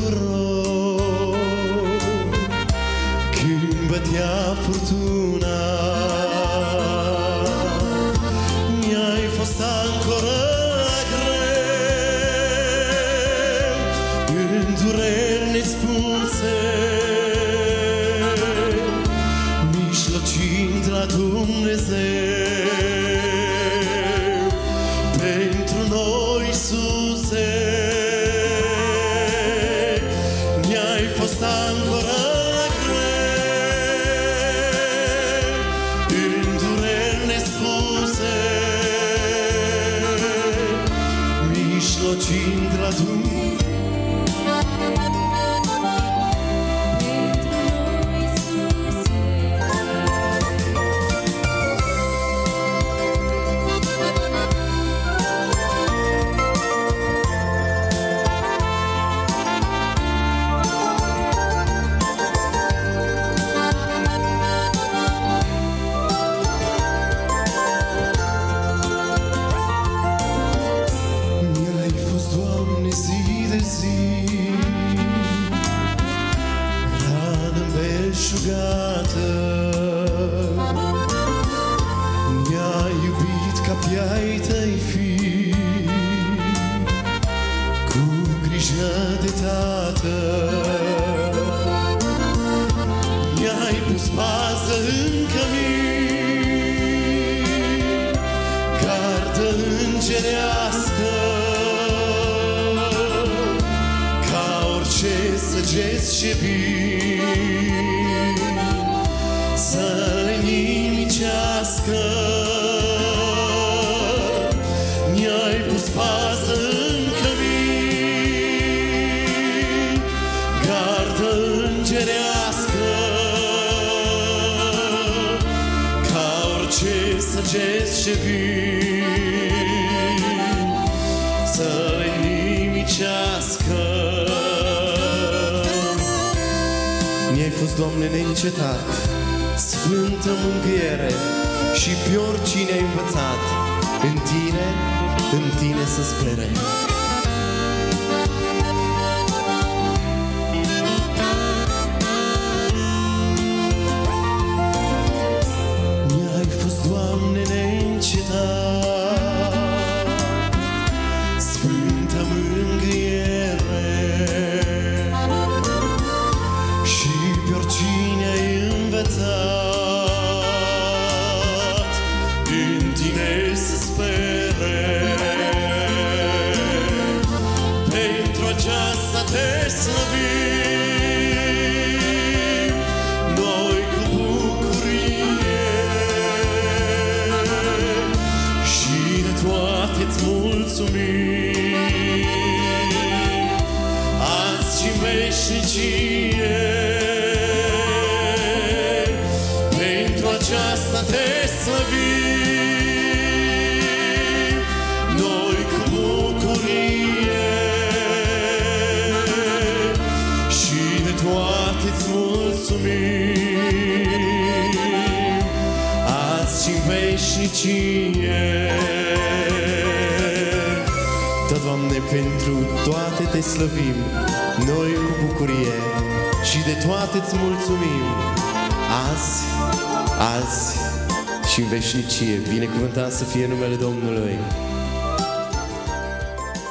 noroc când bătea furtuna. Mi-ai fost ancoră greu în dureri nespuse, mijlocind la Dumnezeu pentru noi, Iisuse. Mi-ai fost ancoră greu în dureri nespuse, mijlocind la Dumnezeu. Mi-ai iubit ca pe-ai tăi fii, cu grijă de tată. Mi-ai pus pază în cămin, gardă îngerească, ca orice săgeți ce vin să le nimicească. Mi-ai pus pază în cămin, gardă îngerească, ca orice săgeți ce vin să le nimicească. Mi-ai fost, Doamne, neîncetat, sfântă mângâiere, și pe oricine ai învățat în tine să spere. Mi-ai fost, Doamne, neîncetat, sfântă mângâiere, și pe oricine ai învățat în tine să spere. Pentru aceasta te slăvim noi cu bucurie și de toate-ți mulțumim azi și în veșnicie. Pentru aceasta te slăvim noi cu bucurie și de toate-ți mulțumim azi și în veșnicie. Da, Doamne, pentru toate te slăvim noi cu bucurie și de toate-ți mulțumim azi și în veșnicie. Binecuvântat să fie numele Domnului.